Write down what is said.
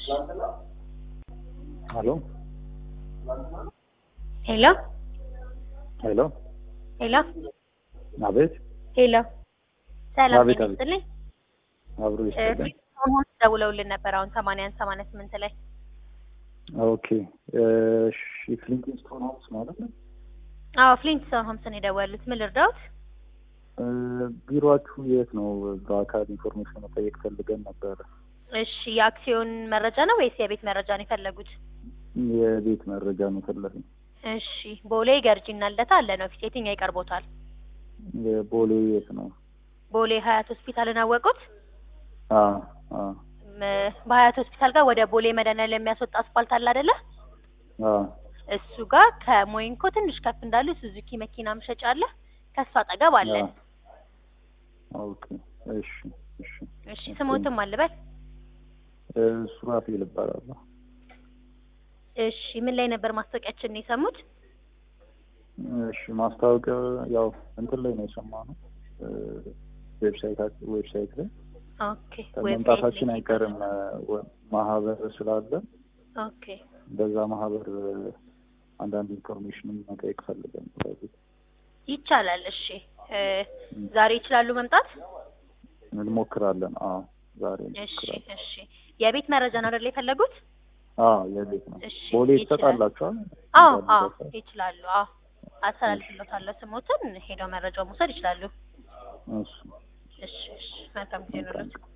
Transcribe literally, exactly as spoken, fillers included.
Hello? Hello? Hello? Hello? አቤት ሄሎ ሰላም አቤት ጤና አቤት ይስጥልኝ። አብሮ ይስጥልኝ። አሁን ደውለውልን ነበር አሁን ሰማንያ አንድ ሰማንያ ስምንት ላይ። ኦኬ እሺ ፍሊንትስቶን ሆምስ ማለት ነው? አዎ ፍሊንትስቶን ሆምስ ነው የደወሉት። ምን ልርዳዎት? እ ቢሮአችሁ የት ነው? በአካል ኢንፎርሜሽን መጠየቅ ፈልገን ነበር። እሺ የአክሲዮን መረጃ ነው ወይስ የቤት መረጃ ነው የፈለጉት? የቤት መረጃ ነው ፈለግን። እሺ ቦሌ ገርጂና ልደታ አለ ነው ፊት የትኛው ይቀርቦታል? የቦሌ የት ነው? ቦሌ ሀያት ሆስፒታልን አወቁት? አ አ ም- በሀያት ሆስፒታል ጋር ወደ ቦሌ መድኃኒዓለም የሚያስወጣ አስፋልት አለ አይደለ? አ እሱ ጋር ከሞይንኮ ትንሽ ከፍ እንዳሉ ሱዙኪ መኪና መሸጫ አለ። ከሱ አጠገብ አለ። ኦኬ እሺ እሺ እሺ ስሞትም አልበል። እ ሱራፌል እባላለሁ። እሺ ምን ላይ ነበር ማስታወቂያችን የሰሙት? እሺ ማስታወቂያ ያው እንትን ላይ ነው የሰማነው እ ዌብሳይት ዌብሳይት ላይ ኦኬ መምጣታችን አይቀርም ወ- ማህበር ስላለ ኦኬ በዛ ማህበር አንዳንድ ኢንፎርሜሽን መጠየቅ ፈልገን ስለዚህ ይቻላል። እሺ እ ዛሬ ይችላሉ መምጣት? እንሞክራለን። አዎ ዛሬ እሺ እንሞክራለን። እሺ የቤት መረጃ ነው አይደል የፈለጉት? አዎ የቤት ነው። እሺ ቦሌ ይችላል። ትሰጣላችኋል? አዎ አዎ ይችላሉ። አዎ አስተላልፍልዎታለሁ ስሞትን ሄደው መረጃው መውሰድ ይችላሉ። እሺ እሺ እሺ መልካም ጊዜ ነው።